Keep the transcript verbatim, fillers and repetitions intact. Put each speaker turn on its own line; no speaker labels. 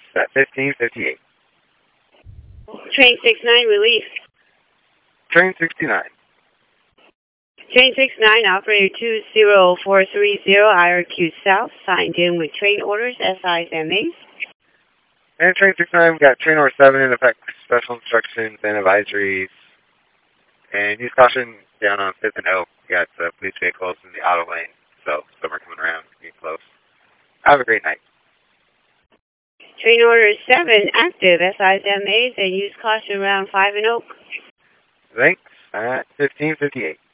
at fifteen fifty-eight.
Train six nine, relief.
Train sixty-nine.
Train six nine, operator two zero four three zero, I R Q South, signed in with train orders, S Is and As.
And Train sixty-nine, we got Train Order seven in effect, special instructions and advisories. And use caution down on fifth and Oak. We got uh, police vehicles in the auto lane, so some are coming around, getting close. Have a great night.
Train order seven, active, S Is and As, and use caution around five and Oak.
Thanks, at fifteen fifty-eight.